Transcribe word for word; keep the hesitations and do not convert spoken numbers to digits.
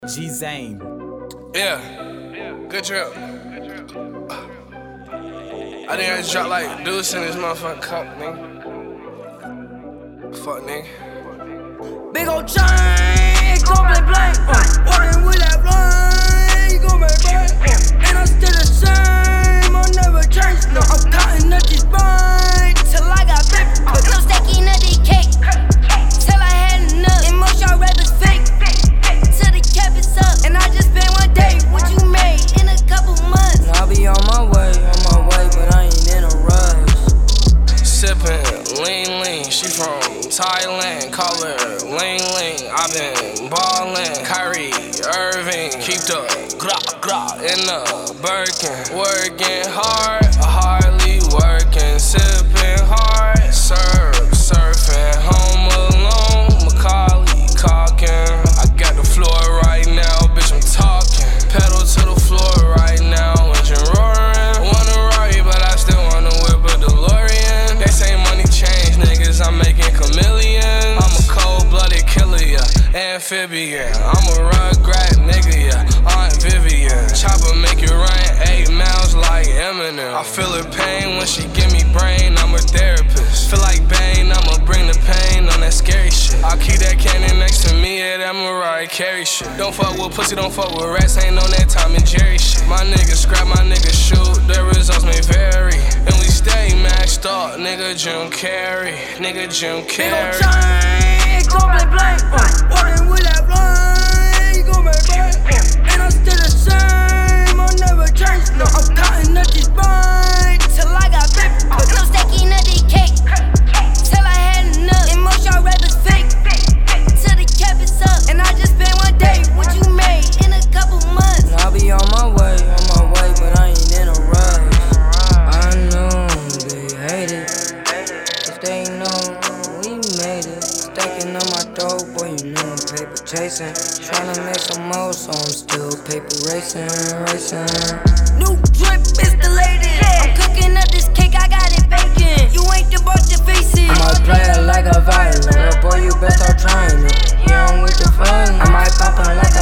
G-Zane. Yeah, good drip. I think I just dropped like deuce in this motherfucking cup, nigga. Fuck, nigga. Big ol' chain, gon' play blank. Uh, walking with that blind, you gon' make blank. Uh, and I'm still the same, I'll never change. No, I'm counting up these binds till I got fifty. Uh, no stacking up the cake till I had enough. And most y'all rappers fake till the cap is up. And I just spent one day what you made in a couple months. I'll be on my way, on my way, but I ain't in a rush. Sippin' lean lean, she from Thailand, call her Ling Ling. I been ballin', Kyrie Irving, keep the gra gra in the Birkin. Working hard, hardly working, sippin' hard, surf, surfing, home alone, Macaulay cocking. I got the floor right now, bitch, I'm talking. Pedal to the floor right now, engine roaring. Wanna ride, but I still wanna whip a DeLorean. They say money change, niggas, I'm making chameleon. I'm a cold-blooded killer, yeah, amphibian. I'm a rugrat nigga, yeah, Aunt Vivian. Chopper make it rain, eight miles like Eminem. I feel her pain when she give me brain, I'm her therapist. Feel like Bane, I'ma bring the pain on that scary shit. I keep that cannon next to me, yeah, that Mariah Carey shit. Don't fuck with pussy, don't fuck with rats, ain't on that Tom and Jerry shit. My niggas scrap, my niggas shoot, the results may vary. And we stay maxed up, nigga Jim Carrey, nigga Jim Big ol' Carrey. chain, gon' play blank. Uh, walking with that blind, you gon' make blank. Uh, and I'm still the same, I'll never change. No, I'm counting up these binds till I got fifty. Uh, no stacking up the cake till I had enough. And most y'all rappers fake till the cap is up. And I just spent one day what you made in a couple months. I'll be on my way, on my way, but I ain't in a rush. I know they hate it, cause they know we made it. Stacking on my throat, boy, you know I'm paper chasing. Tryna make some more, so I'm still paper racing, racing. New drip is the latest. I'm cooking up this cake, I got it baking. You ain't the boss, your face it. I might play it like a violin. Little boy, you best start trying it. You don't with the fun, I might pop on like a